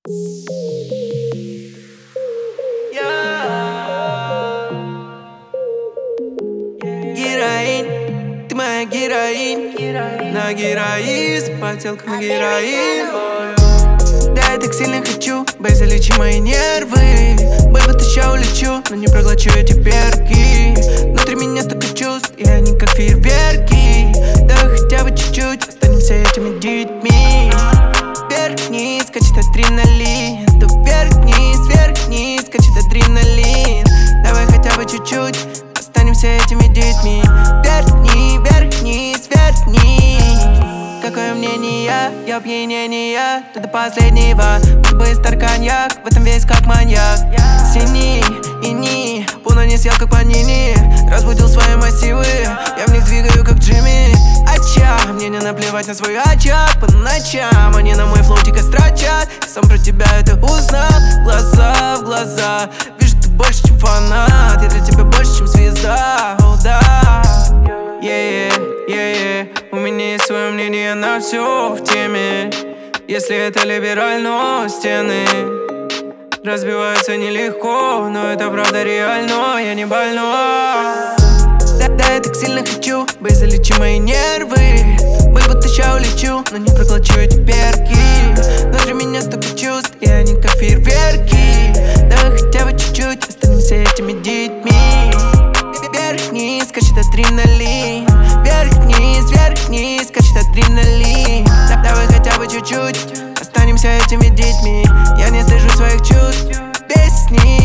Героинь, ты моя героинь. На героизм, подделка на героин. Да, я так сильно хочу, бэй, залечи мои нервы. Бэй, будто ща улечу, но не проглочу эти перки. Внутри меня столько чувств, и они как фейерверки. Давай хотя бы чуть-чуть останемся этими детьми. Вверх-вниз, скачет адреналин. Да вверх-вниз, скачет адреналин. Давай хотя бы чуть-чуть останемся этими детьми. Вверх-вниз. Какое мнение, я опьянение, ты до последнего. Будь бы стар коньяк, в этом весь как маньяк. Синий, ини, Пуна не съел как панини. Разбудил свои массивы, я в них двигаю как Джимми. Ача, мне не наплевать на свой очаг по ночам. Они на мой флоу дико строчат, я сам про тебя это узнал. Глаза в глаза, вижу, ты больше, чем фанат. Я для тебя больше, чем звезда, о да. У меня есть свое мнение на все в теме. Если это либерально, стены разбиваются нелегко, но это правда реально, я не больной. Да, я так сильно хочу, бэй, залечи мои нервы. Бэй, будто ща улечу, но не проглочу эти перки. Внутри меня столько чувств, и они как фейерверки. Давай хотя бы чуть-чуть останемся этими детьми. Вверх-вниз, скачет адреналин. Вверх-вниз, скачет адреналин. Давай хотя бы чуть-чуть останемся этими детьми. Я не слышу своих чувств, песни.